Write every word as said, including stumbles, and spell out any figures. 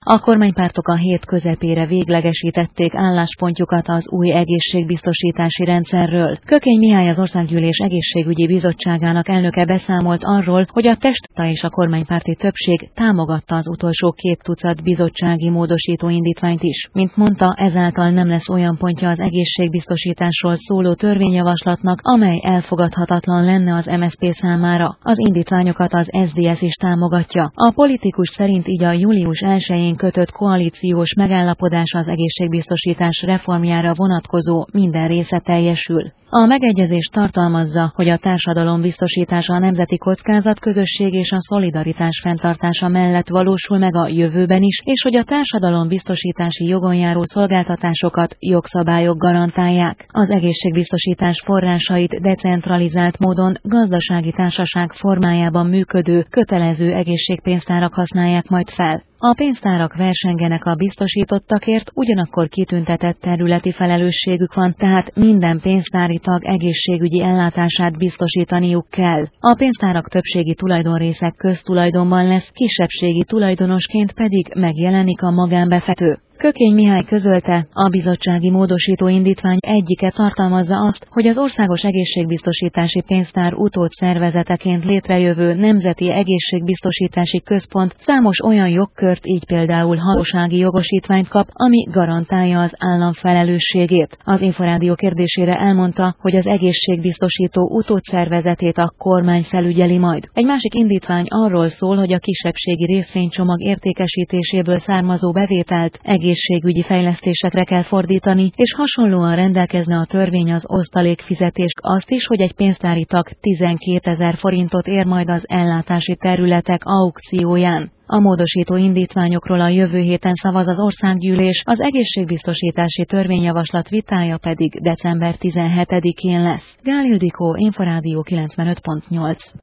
A kormánypártok a hét közepére véglegesítették álláspontjukat az új egészségbiztosítási rendszerről. Kökény Mihály, az Országgyűlés Egészségügyi Bizottságának elnöke beszámolt arról, hogy a testta és a kormánypárti többség támogatta az utolsó két tucat bizottsági módosító indítványt is. Mint mondta, ezáltal nem lesz olyan pontja az egészségbiztosításról szóló törvényjavaslatnak, amely elfogadhatatlan lenne az em es zé pé számára. Az indítványokat az es zé dé es is támogatja. A politikus szerint így a július elsején kötött koalíciós megállapodás az egészségbiztosítás reformjára vonatkozó minden része teljesül. A megegyezés tartalmazza, hogy a társadalom biztosítása a nemzeti kockázatközösség és a szolidaritás fenntartása mellett valósul meg a jövőben is, és hogy a társadalom biztosítási jogon járó szolgáltatásokat jogszabályok garantálják. Az egészségbiztosítás forrásait decentralizált módon gazdasági társaság formájában működő, kötelező egészségpénztárak használják majd fel. A pénztárak versengenek a biztosítottakért, ugyanakkor kitüntetett területi felelősségük van, tehát minden pénztári tag egészségügyi ellátását biztosítaniuk kell. A pénztárak többségi tulajdonrészek köztulajdonban lesz, kisebbségi tulajdonosként pedig megjelenik a magánbefektető. Kökény Mihály közölte, a bizottsági módosító indítvány egyike tartalmazza azt, hogy az Országos Egészségbiztosítási Pénztár utódszervezeteként létrejövő Nemzeti Egészségbiztosítási Központ számos olyan jogkört, így például hatósági jogosítványt kap, ami garantálja az állam felelősségét. Az Inforádió kérdésére elmondta, hogy az egészségbiztosító utódszervezetét a kormány felügyeli majd. Egy másik indítvány arról szól, hogy a kisebbségi részvénycsomag értékesítéséből származó bevételt egészségügyi fejlesztésekre kell fordítani, és hasonlóan rendelkezne a törvény az osztalékfizetést, azt is, hogy egy pénztári tag tizenkétezer forintot ér majd az ellátási területek aukcióján. A módosító indítványokról a jövő héten szavaz az Országgyűlés, az egészségbiztosítási törvényjavaslat vitája pedig december tizenhetedikén lesz. Gál Ildikó, Inforádió kilencvenöt pont nyolc.